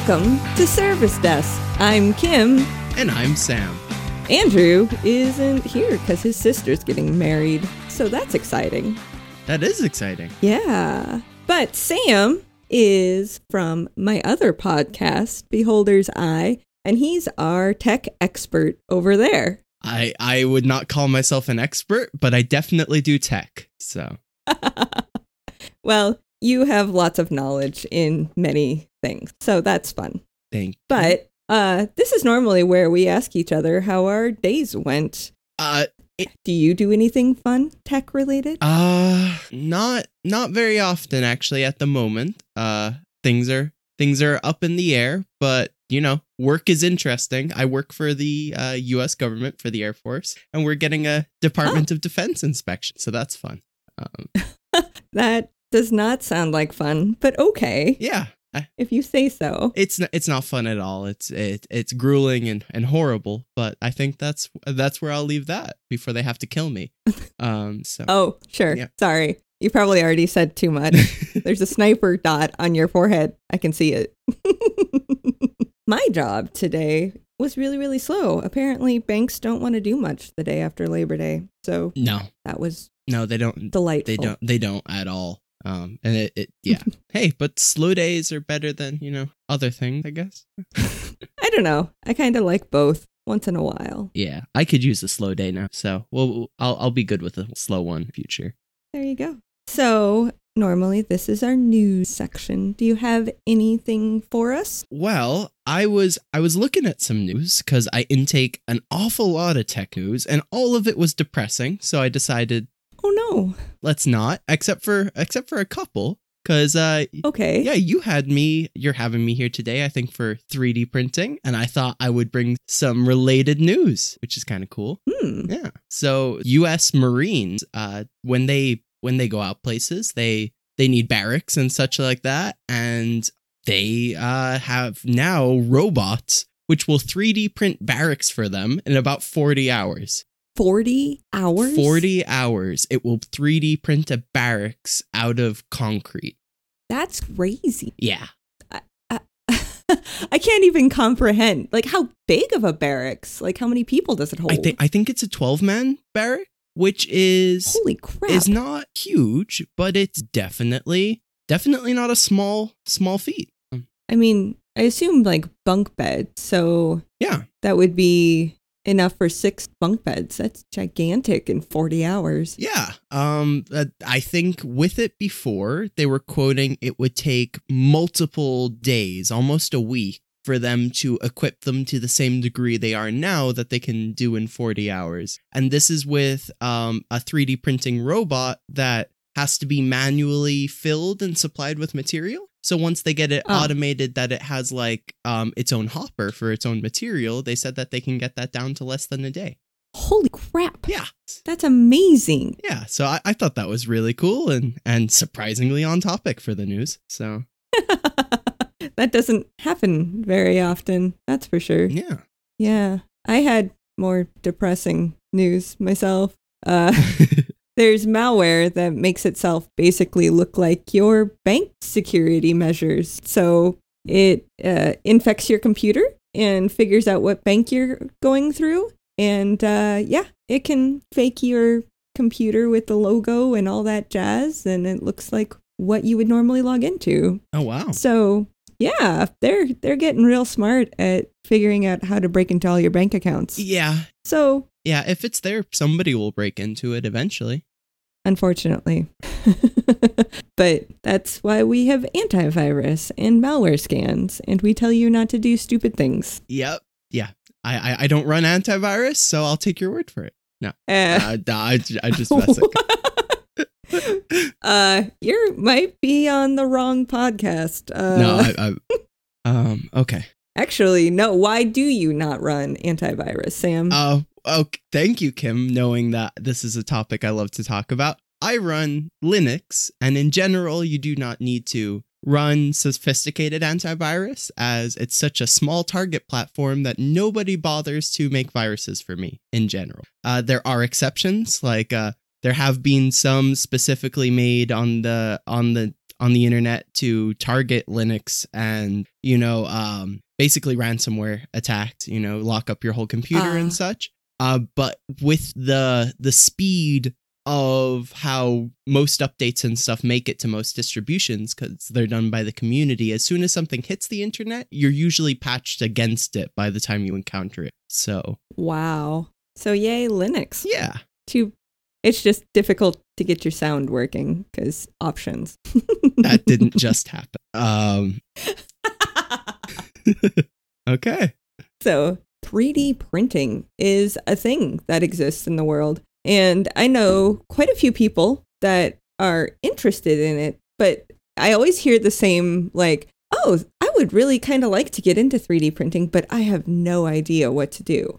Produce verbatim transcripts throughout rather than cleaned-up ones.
Welcome to Service Desk. I'm Kim. And I'm Sam. Andrew isn't here because his sister's getting married, so that's exciting. That is exciting. Yeah. But Sam is from my other podcast, Beholder's Eye, and he's our tech expert over there. I, I would not call myself an expert, but I definitely do tech, so. Well, you have lots of knowledge in many things, so that's fun. Thank you. But uh, this is normally where we ask each other how our days went. Uh, it, do you do anything fun, tech related? Uh, not not very often, actually. At the moment, uh, things are things are up in the air, but you know, work is interesting. I work for the uh, U S government, for the Air Force, and we're getting a Department oh. of Defense inspection, so that's fun. Um, that does not sound like fun, but okay. Yeah. I, if you say so. It's not, it's not fun at all. It's it, it's grueling and, and horrible, but I think that's that's where I'll leave that before they have to kill me. Um. So. Oh, sure. Yeah. Sorry. You probably already said too much. There's a sniper dot on your forehead. I can see it. My job today was really, really slow. Apparently, banks don't want to do much the day after Labor Day. So no, that was no, they don't. Delightful. They don't. They don't at all. Um, and it, it yeah. Hey, but slow days are better than, you know, other things, I guess. I don't know. I kind of like both once in a while. Yeah, I could use a slow day now. So, well, I'll I'll be good with a slow one in the future. There you go. So, normally this is our news section. Do you have anything for us? Well, I was I was looking at some news because I intake an awful lot of tech news, and all of it was depressing. So I decided, oh no, let's not, except for except for a couple. Because, uh, okay. Yeah, you had me, you're having me here today, I think, for three D printing. And I thought I would bring some related news, which is kind of cool. Hmm. Yeah. So U S Marines, uh, when they when they go out places, they they need barracks and such like that. And they uh, have now robots, which will three D print barracks for them in about forty hours. forty hours? forty hours. It will three D print a barracks out of concrete. That's crazy. Yeah. I, I, I can't even comprehend. Like, how big of a barracks? Like, how many people does it hold? I think I think it's a twelve-man barrack, which is... Holy crap. Is not huge, but it's definitely, definitely not a small, small feat. I mean, I assume, like, bunk beds, so... Yeah. That would be... enough for six bunk beds. That's gigantic in forty hours. Yeah. Um, uh, I think with it before, they were quoting it would take multiple days, almost a week, for them to equip them to the same degree they are now that they can do in forty hours. And this is with um, a three D printing robot that has to be manually filled and supplied with material. So once they get it oh. automated that it has like um, its own hopper for its own material, they said that they can get that down to less than a day. Holy crap. Yeah. That's amazing. Yeah. So I, I thought that was really cool and, and surprisingly on topic for the news. So that doesn't happen very often. That's for sure. Yeah. Yeah. I had more depressing news myself. Uh There's malware that makes itself basically look like your bank security measures. So it uh, infects your computer and figures out what bank you're going through. And uh, yeah, it can fake your computer with the logo and all that jazz. And it looks like what you would normally log into. Oh, wow. So yeah, they're they're getting real smart at figuring out how to break into all your bank accounts. Yeah. So yeah, if it's there, somebody will break into it eventually. Unfortunately. But that's why we have antivirus and malware scans, and we tell you not to do stupid things. Yep. Yeah. I, I, I don't run antivirus, so I'll take your word for it. No. Uh, uh, no I, I just mess it. uh, you might be on the wrong podcast. Uh, no, I, I, um, okay. Actually, no. Why do you not run antivirus, Sam? Oh, oh, thank you, Kim, knowing that this is a topic I love to talk about. I run Linux, and in general, you do not need to run sophisticated antivirus, as it's such a small target platform that nobody bothers to make viruses for me in general. Uh, there are exceptions, like uh, there have been some specifically made on the on the on the internet to target Linux and, you know, um, basically ransomware attacks, you know, lock up your whole computer Uh. and such. Uh, but with the the speed of how most updates and stuff make it to most distributions, because they're done by the community, as soon as something hits the internet, you're usually patched against it by the time you encounter it. So, Wow. So yay, Linux. yeah. Too, it's just difficult to get your sound working because options. That didn't just happen. Um, okay. So three D printing is a thing that exists in the world. And I know quite a few people that are interested in it, but I always hear the same, like, oh, I would really kind of like to get into three D printing, but I have no idea what to do.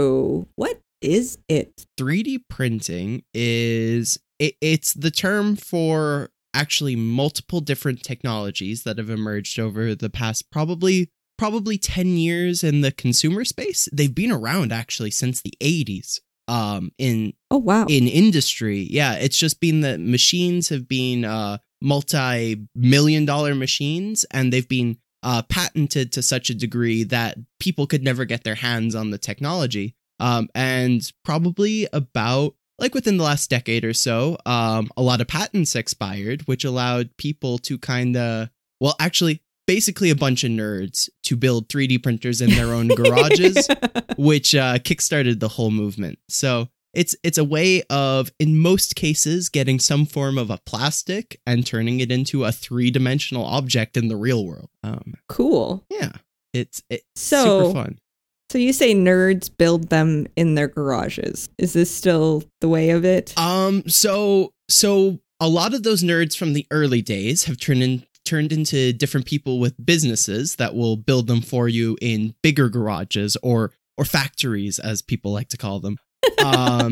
So what is it? three D printing is, it, it's the term for actually multiple different technologies that have emerged over the past probably probably ten years in the consumer space. They've been around actually since the eighties. Um, in Oh, wow. in industry, yeah, it's just been that machines have been uh, multi-million dollar machines, and they've been uh, patented to such a degree that people could never get their hands on the technology. Um, and probably about like within the last decade or so, um, a lot of patents expired, which allowed people to kind of, well, actually, basically a bunch of nerds to build three D printers in their own garages, which uh, kickstarted the whole movement. So it's it's a way of, in most cases, getting some form of a plastic and turning it into a three-dimensional object in the real world. Um, Cool. yeah, it's, it's So- super fun. So you say nerds build them in their garages. Is this still the way of it? Um, so so a lot of those nerds from the early days have turned in, turned into different people with businesses that will build them for you in bigger garages or or factories, as people like to call them. Um,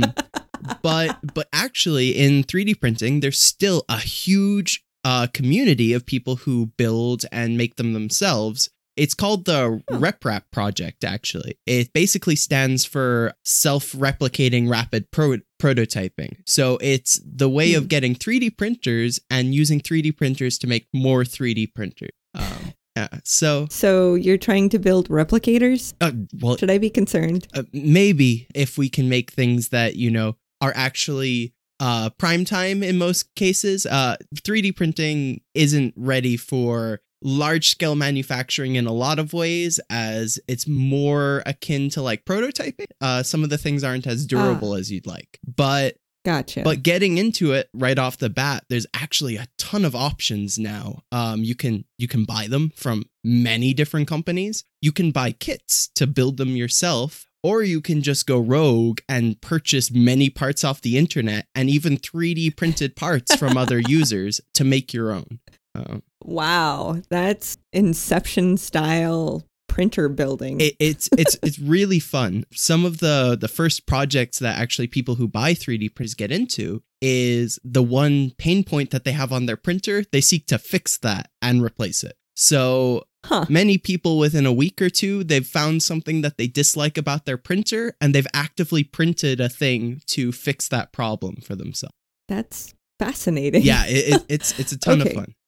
but but actually, in three D printing, there's still a huge uh, community of people who build and make them themselves. It's called the Huh. RepRap project, actually. It basically stands for self-replicating rapid pro- prototyping. So it's the way Hmm. of getting three D printers and using three D printers to make more three D printers. Um, yeah, so, So you're trying to build replicators? uh, well, Should I be concerned? uh, maybe if we can make things that, you know, are actually uh, prime time in most cases. Uh, three D printing isn't ready for large scale manufacturing in a lot of ways, as it's more akin to like prototyping. Uh, some of the things aren't as durable as you'd like, but Gotcha. but getting into it right off the bat, there's actually a ton of options now. Um, you can you can buy them from many different companies. You can buy kits to build them yourself, or you can just go rogue and purchase many parts off the internet and even three D printed parts from other users to make your own. Um, Wow, that's Inception style printer building. It, it's it's it's really fun. Some of the the first projects that actually people who buy three D printers get into is the one pain point that they have on their printer. They seek to fix that and replace it. So Huh. many people within a week or two, they've found something that they dislike about their printer, and they've actively printed a thing to fix that problem for themselves. That's fascinating. Yeah, it, it, it's it's a ton Okay. of fun.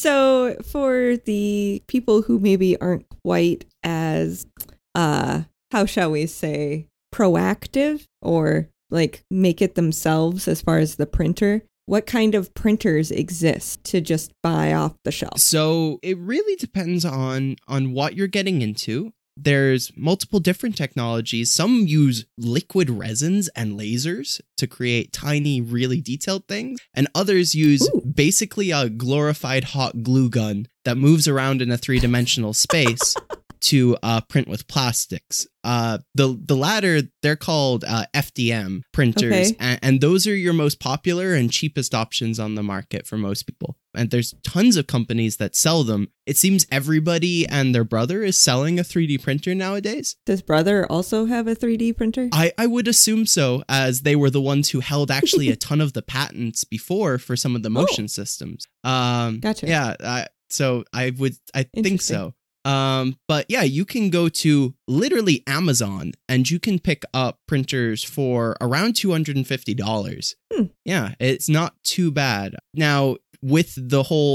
So for the people who maybe aren't quite as, uh, how shall we say, proactive or like make it themselves as far as the printer, what kind of printers exist to just buy off the shelf? So it really depends on on what you're getting into. There's multiple different technologies. Some use liquid resins and lasers to create tiny, really detailed things, and others use Ooh. basically a glorified hot glue gun that moves around in a three-dimensional space to uh, print with plastics. Uh, the the latter, they're called uh, F D M printers, Okay. and, and those are your most popular and cheapest options on the market for most people. And there's tons of companies that sell them. It seems everybody and their brother is selling a three D printer nowadays. Does Brother also have a three D printer? I, I would assume so, as they were the ones who held actually a ton of the patents before for some of the motion systems. Um, Gotcha. Yeah, I, so I would, I think Interesting. so. Um, but yeah, you can go to literally Amazon and you can pick up printers for around two hundred fifty dollars. Hmm. Yeah, it's not too bad. Now, with the whole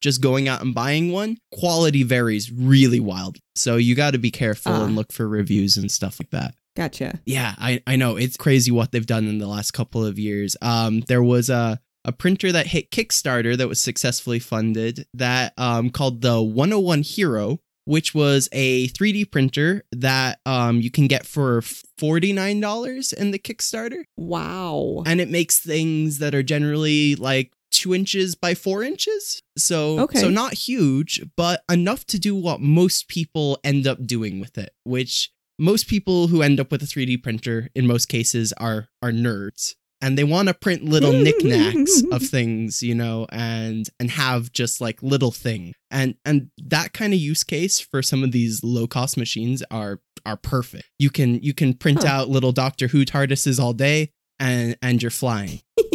just going out and buying one, quality varies really wild. So you got to be careful uh, and look for reviews and stuff like that. Gotcha. Yeah, I, I know. It's crazy what they've done in the last couple of years. Um, there was a, a printer that hit Kickstarter that was successfully funded that um, called the one oh one Hero, which was a three D printer that um, you can get for forty-nine dollars in the Kickstarter. Wow. And it makes things that are generally like two inches by four inches. So, okay. so not huge, but enough to do what most people end up doing with it, which most people who end up with a three D printer in most cases are are nerds. And they want to print little knickknacks of things, you know, and and have just like little thing. And and that kind of use case for some of these low cost machines are are perfect. You can you can print huh. out little Doctor Who TARDISes all day and and you're flying.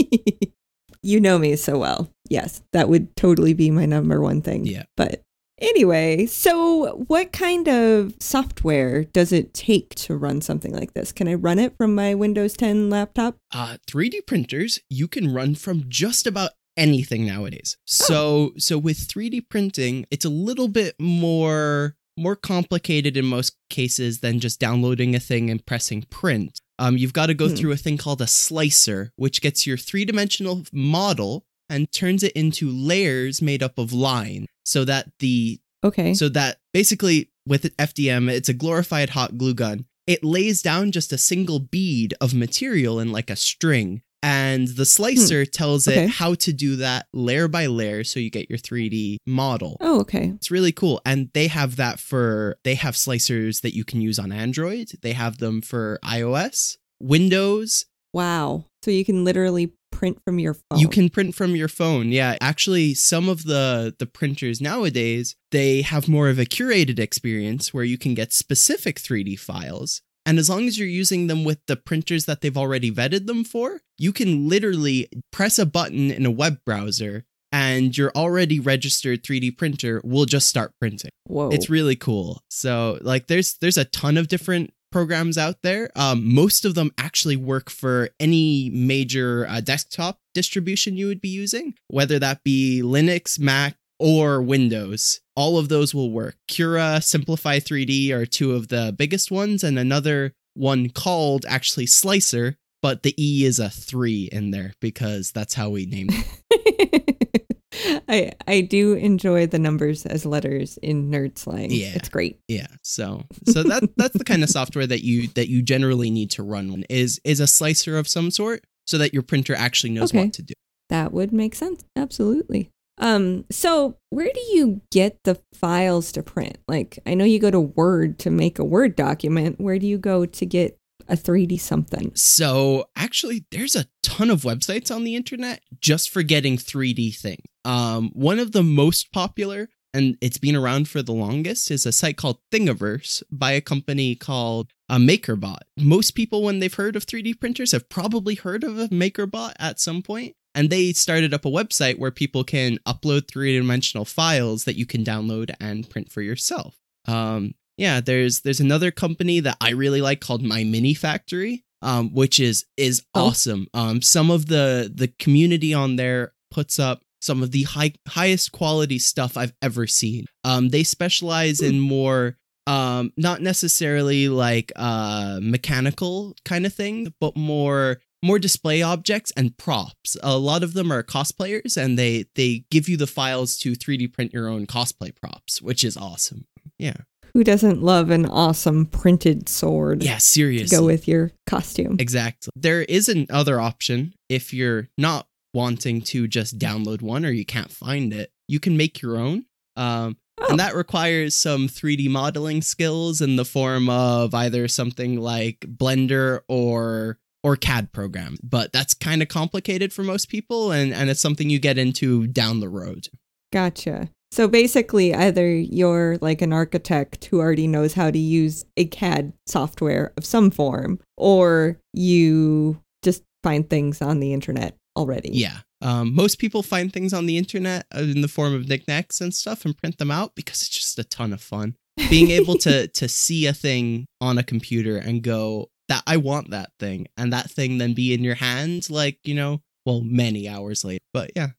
You know me so well. Yes, that would totally be my number one thing. Yeah. But anyway, so what kind of software does it take to run something like this? Can I run it from my Windows ten laptop? Uh, three D printers, you can run from just about anything nowadays. So, oh. so with three D printing, it's a little bit more more complicated in most cases than just downloading a thing and pressing print. Um, you've got to go hmm. through a thing called a slicer, which gets your three-dimensional model and turns it into layers made up of line, so that the okay, so that basically with F D M, it's a glorified hot glue gun. It lays down just a single bead of material in like a string, and the slicer hmm. tells okay. it how to do that layer by layer, so you get your three D model. Oh, okay. It's really cool, and they have that for they have slicers that you can use on Android. They have them for iOS, Windows. Wow! So you can literally print from your phone. You can print from your phone. Yeah, actually, some of the the printers nowadays, they have more of a curated experience where you can get specific three D files. And as long as you're using them with the printers that they've already vetted them for, you can literally press a button in a web browser and your already registered three D printer will just start printing. Whoa. It's really cool. So like there's there's a ton of different programs out there. Um, most of them actually work for any major uh, desktop distribution you would be using, whether that be Linux, Mac, or Windows. All of those will work. Cura, Simplify three D are two of the biggest ones, and another one called actually Slicer, but the E is a three in there because that's how we named it. I I do enjoy the numbers as letters in nerd slang. Yeah, it's great. Yeah, so so that that's the kind of software that you that you generally need to run is is a slicer of some sort, so that your printer actually knows okay. what to do. That would make sense. Absolutely. Um. So where do you get the files to print? Like, I know you go to Word to make a Word document. Where do you go to get a three D something? So actually, there's a ton of websites on the internet just for getting three D things. Um, one of the most popular, and it's been around for the longest, is a site called Thingiverse by a company called uh, MakerBot. Most people, when they've heard of three D printers, have probably heard of a MakerBot at some point. And they started up a website where people can upload three-dimensional files that you can download and print for yourself. Um, yeah, there's there's another company that I really like called My Mini Factory, um, which is is oh. awesome. Um, some of the the community on there puts up some of the high, highest quality stuff I've ever seen. Um, they specialize in more, um, not necessarily like uh, mechanical kind of thing, but more more display objects and props. A lot of them are cosplayers, and they they give you the files to three D print your own cosplay props, which is awesome. Yeah. Who doesn't love an awesome printed sword? Yeah, seriously. To go with your costume. Exactly. There is another option if you're not wanting to just download one or you can't find it. You can make your own. Um, oh. And that requires some three D modeling skills in the form of either something like Blender or or C A D program. But that's kind of complicated for most people, and, and it's something you get into down the road. Gotcha. So basically, either you're like an architect who already knows how to use a C A D software of some form, or you just find things on the internet already. Yeah. Um, most people find things on the internet in the form of knickknacks and stuff and print them out because it's just a ton of fun. Being able to to see a thing on a computer and go, that I want that thing, and that thing then be in your hands, like, you know, well, many hours later. But yeah.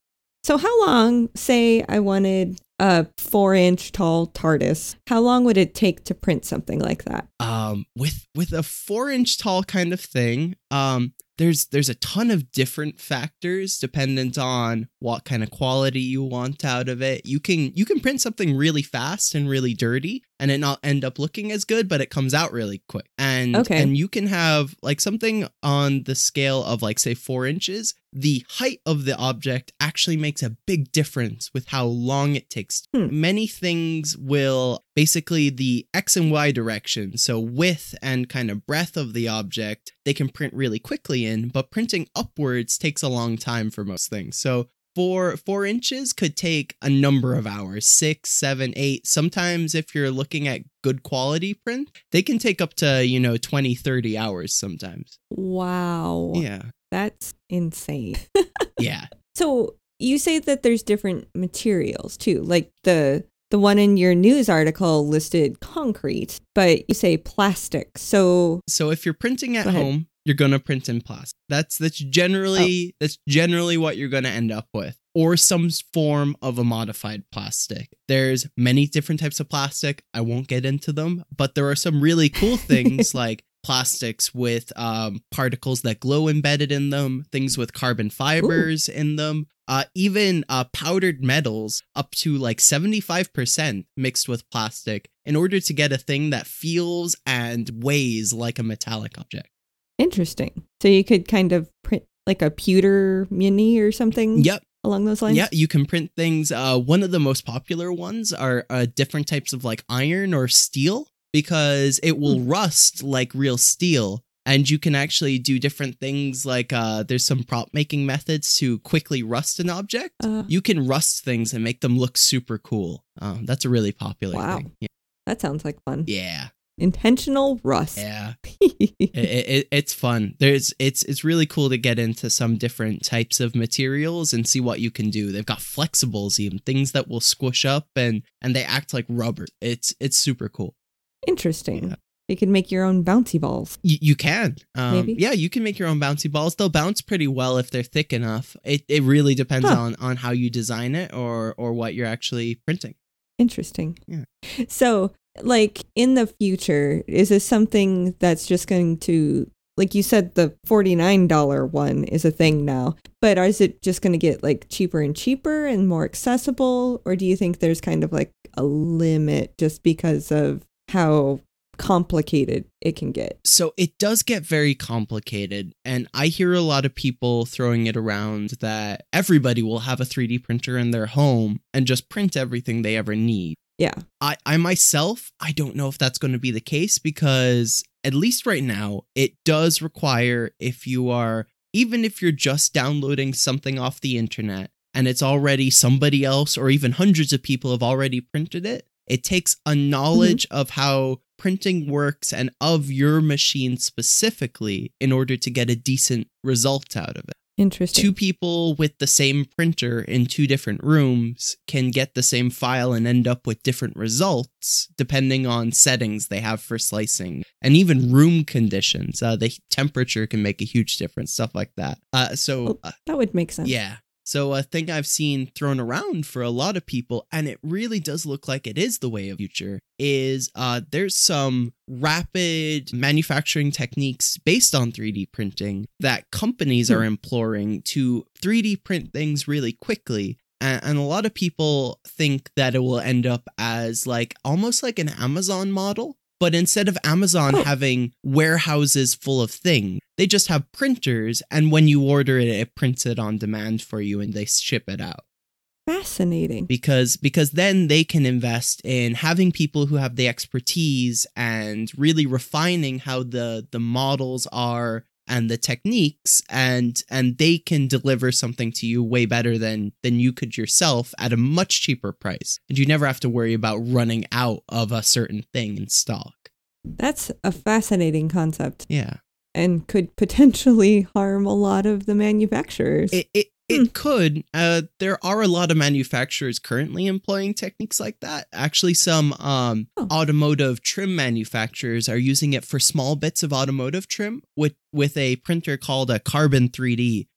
So how long, say I wanted a four inch tall TARDIS, how long would it take to print something like that? Um, with with a four inch tall kind of thing, um, there's there's a ton of different factors dependent on what kind of quality you want out of it. You can you can print something really fast and really dirty and it not end up looking as good, but it comes out really quick. And Okay. and you can have like something on the scale of like say four inches. The height of the object actually makes a big difference with how long it takes. Hmm. Many things will basically the X and Y direction, so width and kind of breadth of the object, they can print really quickly in, but printing upwards takes a long time for most things. So four four inches could take a number of hours, six, seven, eight. Sometimes if you're looking at good quality print, they can take up to, you know, twenty, thirty hours sometimes. Wow. Yeah. That's insane. Yeah. So you say that there's different materials too, like the the one in your news article listed concrete, but you say plastic. So So if you're printing at Go ahead. home, you're gonna print in plastic. That's that's generally that's generally what you're gonna end up with, or some form of a modified plastic. There's many different types of plastic. I won't get into them, but there are some really cool things like plastics with um, particles that glow embedded in them, things with carbon fibers Ooh. in them, uh, even uh, powdered metals up to like seventy-five percent mixed with plastic in order to get a thing that feels and weighs like a metallic object. Interesting. So you could kind of print like a pewter mini or something? Yep. Along those lines? Yeah, you can print things. Uh, one of the most popular ones are uh, different types of like iron or steel, because it will hmm. rust like real steel. And you can actually do different things like uh, there's some prop making methods to quickly rust an object. Uh, you can rust things and make them look super cool. Um, that's a really popular wow. thing. Yeah. That sounds like fun. Yeah. Intentional rust. Yeah. it, it, it's fun. There's it's it's really cool to get into some different types of materials and see what you can do. They've got flexibles, even things that will squish up and and they act like rubber. It's it's super cool. Interesting. Yeah. You can make your own bouncy balls. Y- you can. Um, Maybe? Yeah, you can make your own bouncy balls. They'll bounce pretty well if they're thick enough. It it really depends huh. on, on how you design it or or what you're actually printing. Interesting. Yeah. So, like, in the future, is this something that's just going to, like you said, the forty-nine dollars one is a thing now, but is it just going to get, like, cheaper and cheaper and more accessible? Or do you think there's kind of, like, a limit just because of how complicated it can get? So it does get very complicated, and I hear a lot of people throwing it around that everybody will have a three D printer in their home and just print everything they ever need. Yeah. I, I myself, I don't know if that's going to be the case, because at least right now, it does require, if you are, even if you're just downloading something off the internet and it's already somebody else or even hundreds of people have already printed it, it takes a knowledge mm-hmm. of how printing works and of your machine specifically in order to get a decent result out of it. Interesting. Two people with the same printer in two different rooms can get the same file and end up with different results depending on settings they have for slicing and even room conditions. Uh, the temperature can make a huge difference, stuff like that. Uh, so uh, that would make sense. Yeah. So a thing I've seen thrown around for a lot of people, and it really does look like it is the way of the future, is uh, there's some rapid manufacturing techniques based on three D printing that companies hmm. are employing to three D print things really quickly. And, and a lot of people think that it will end up as like almost like an Amazon model. But instead of Amazon oh. having warehouses full of things, they just have printers, and when you order it, it prints it on demand for you and they ship it out. Fascinating. Because because then they can invest in having people who have the expertise and really refining how the, the models are and the techniques, and and they can deliver something to you way better than than you could yourself at a much cheaper price. And you never have to worry about running out of a certain thing in stock. That's a fascinating concept. Yeah. And could potentially harm a lot of the manufacturers. It it, it hmm. could. Uh, there are a lot of manufacturers currently employing techniques like that. Actually, some um, oh. automotive trim manufacturers are using it for small bits of automotive trim with, with a printer called a Carbon three D.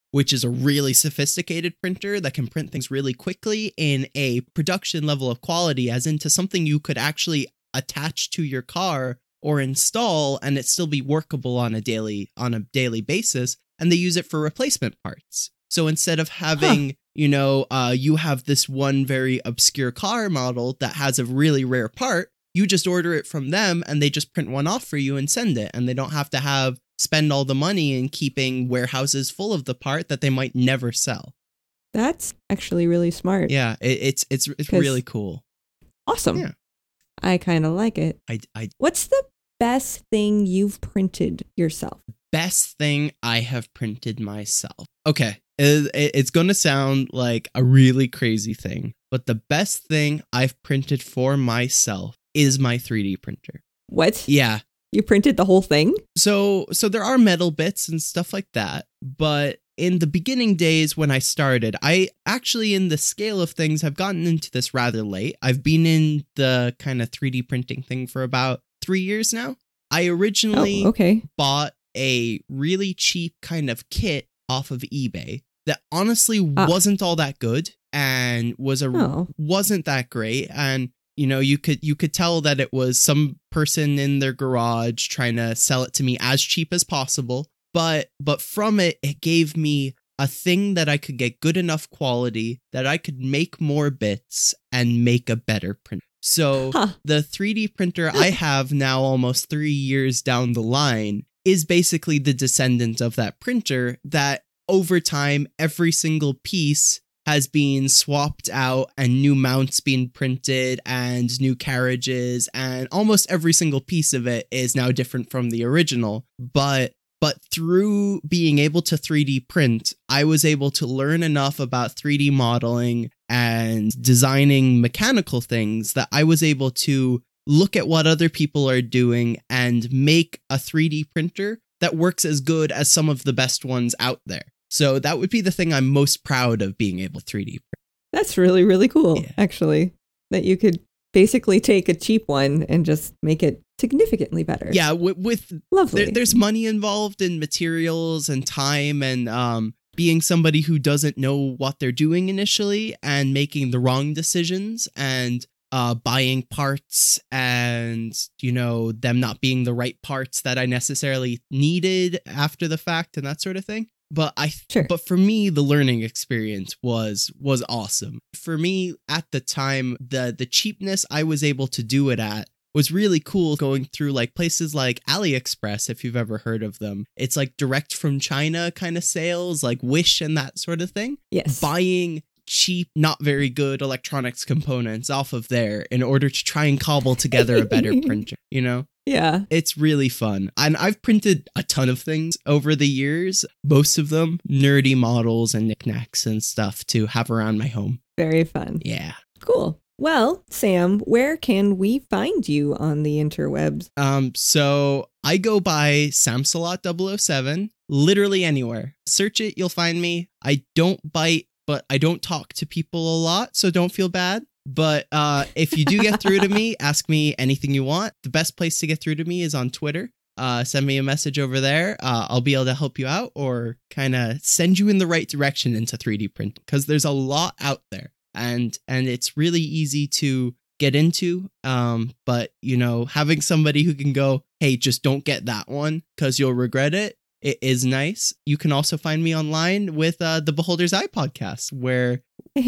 which is a really sophisticated printer that can print things really quickly in a production level of quality, as into something you could actually attach to your car or install and it still be workable on a daily on a daily basis. And they use it for replacement parts. So instead of having, huh. you know, uh, you have this one very obscure car model that has a really rare part, you just order it from them and they just print one off for you and send it. And they don't have to have spend all the money in keeping warehouses full of the part that they might never sell. That's actually really smart. Yeah, it, it's it's it's really cool. Awesome. Yeah. I kind of like it. I, I What's the best thing you've printed yourself? Best thing I have printed myself. Okay, it, it, it's going to sound like a really crazy thing, but the best thing I've printed for myself is my three D printer. What? Yeah. You printed the whole thing? So, so there are metal bits and stuff like that, but in the beginning days when I started, I actually, in the scale of things, have gotten into this rather late. I've been in the kind of three D printing thing for about three years now. I originally oh, okay. bought a really cheap kind of kit off of eBay that honestly Ah. wasn't all that good and was a Oh. wasn't that great. And you know, you could you could tell that it was some person in their garage trying to sell it to me as cheap as possible. But but from it, it gave me a thing that I could get good enough quality that I could make more bits and make a better print. So Huh. the three D printer I have now, almost three years down the line, is basically the descendant of that printer that over time, every single piece has been swapped out and new mounts being printed and new carriages, and almost every single piece of it is now different from the original. But But through being able to three D print, I was able to learn enough about three D modeling and designing mechanical things that I was able to look at what other people are doing and make a three D printer that works as good as some of the best ones out there. So that would be the thing I'm most proud of being able to three D print. That's really, really cool, Yeah. actually, that you could basically take a cheap one and just make it significantly better. Yeah, with, with Lovely. there, there's money involved in materials and time and um, being somebody who doesn't know what they're doing initially and making the wrong decisions and uh, buying parts and, you know, them not being the right parts that I necessarily needed after the fact and that sort of thing. But I, Sure. but for me, the learning experience was was awesome. For me, at the time, the the cheapness I was able to do it at was really cool. Going through like places like AliExpress, if you've ever heard of them, it's like direct from China kind of sales, like Wish and that sort of thing. Yes. Buying cheap, not very good electronics components off of there in order to try and cobble together a better printer. You know. Yeah. It's really fun. And I've printed a ton of things over the years, most of them nerdy models and knickknacks and stuff to have around my home. Very fun. Yeah. Cool. Well, Sam, where can we find you on the interwebs? Um, so I go by Samsalot double oh seven, literally anywhere. Search it, you'll find me. I don't bite, but I don't talk to people a lot, so don't feel bad. But uh, if you do get through to me, ask me anything you want. The best place to get through to me is on Twitter. Uh, send me a message over there. Uh, I'll be able to help you out or kind of send you in the right direction into three D printing, because there's a lot out there and and it's really easy to get into. Um, but, you know, having somebody who can go, hey, just don't get that one because you'll regret it. It is nice. You can also find me online with uh, the Beholder's Eye podcast, where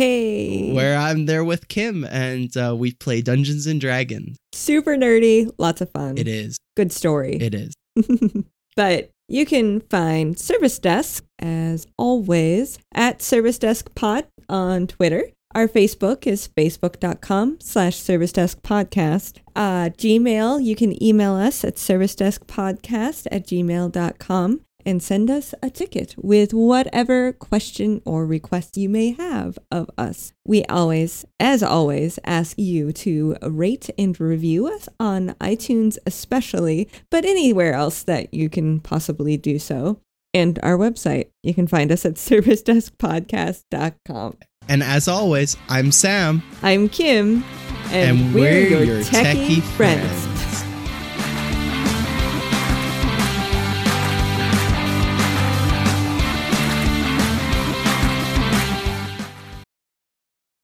Hey. where I'm there with Kim and uh, we play Dungeons and Dragons. Super nerdy. Lots of fun. It is. Good story. It is. But you can find Service Desk, as always, at Service Desk Pod on Twitter. Our Facebook is facebook.com slash Service Desk Podcast. Uh, Gmail, you can email us at servicedeskpodcast at gmail dot com and send us a ticket with whatever question or request you may have of us. We always, as always, ask you to rate and review us on iTunes especially, but anywhere else that you can possibly do so. And our website, you can find us at service desk podcast dot com. And as always, I'm Sam. I'm Kim, and, And we're, we're your, your techie, techie friends. friends.